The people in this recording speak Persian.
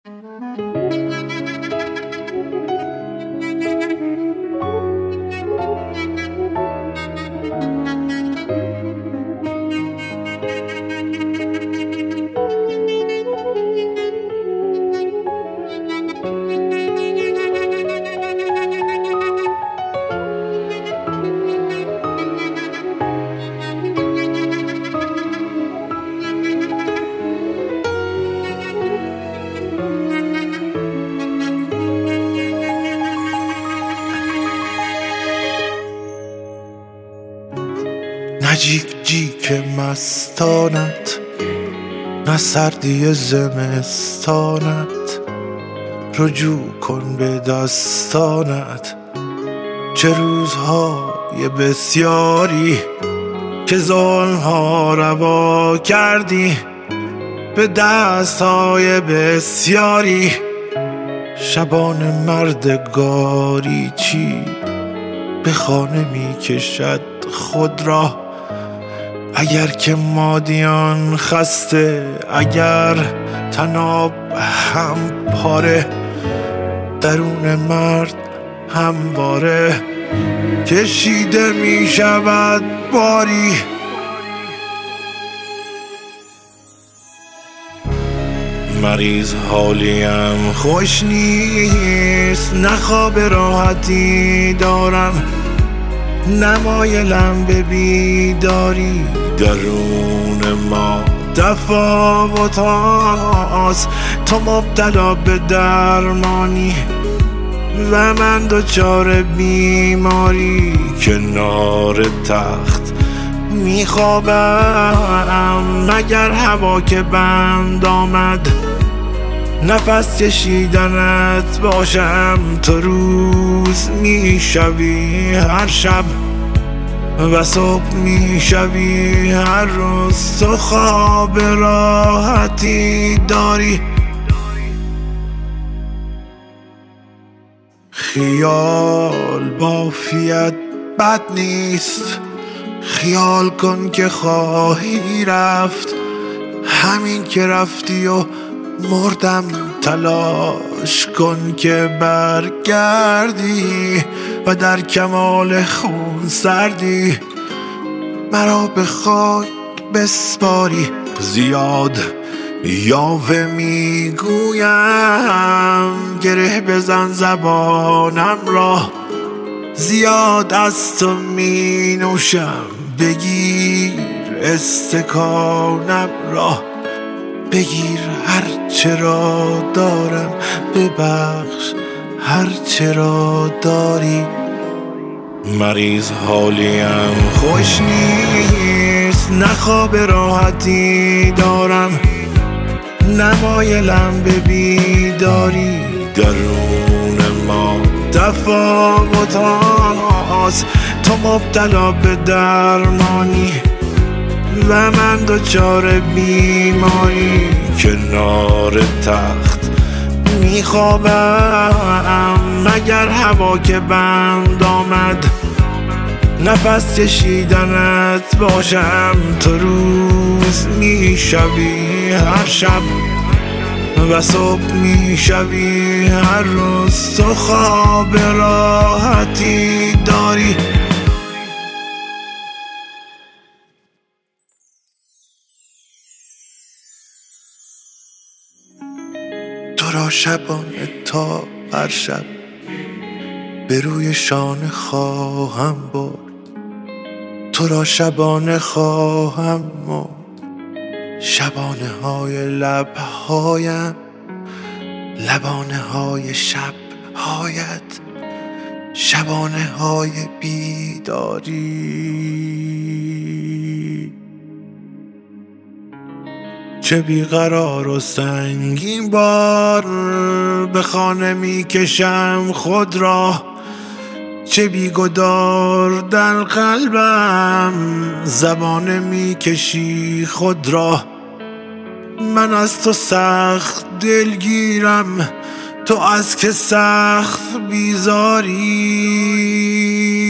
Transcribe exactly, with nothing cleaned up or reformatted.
نه جیک جیک مستانت، نه سردی زمستانت، رجوع کن به دستانت. چه روزهای بسیاری که ظلمها روا کردی، به دستهای بسیاری شبان مردگاری چی به خانه می کشد خود را. اگر که مادیان خسته، اگر تناب هم پاره، درون مرد همواره کشیده می شود باری. مریض حالیم خوش نیست، نه خواب راحتی دارم، نمایلم به بیداری. درون ما تفاوت هاست، تو مبتلا به درمانی و من دچار بیماری. کنار تخت میخوابم، مگر هوا که بند آمد نفس کشیدنت باشم. تو روز میشوی هر شب و صبح میشوی هر روز. تو خواب راحتی داری، خیال بافیت بد نیست. خیال کن که خواهی رفت، همین که رفتی و مردم. تلاش کن که برگردی و در کمال خون سردی مرا به خاک بسپاری. زیاد یاوه میگویم، گره بزن زبانم را. زیاد از تو می نوشم، بگیر استکانم را. بگیر هر چرا دارم، ببخش هر چرا داری. مریض حالیم خوش نیست، نه خواب راحتی دارم، نمایلم به بیداری. درون ما تفاوت هاست، تو مبتلا به درمانی و من دچار بیماری. کنار تخت میخوابم، مگر هوا که بند آمد نفس کشیدنت باشم. تو روز میشوی هر شب و صبح میشوی هر روز. تو خواب راحتی داری. تو را شبانه تا هر شب به روی شانه خواهم برد. تو را شبانه خواهم مرد. شبانه های لبهایم، لبانه های شب هایت، شبانه های بیداری. چه بیقرار و سنگین بار به خانه می کشم خود را. چه بیگدار در قلبم زبانه می کشی خود را. من از تو سخت دلگیرم، تو از که سخت بیزاری.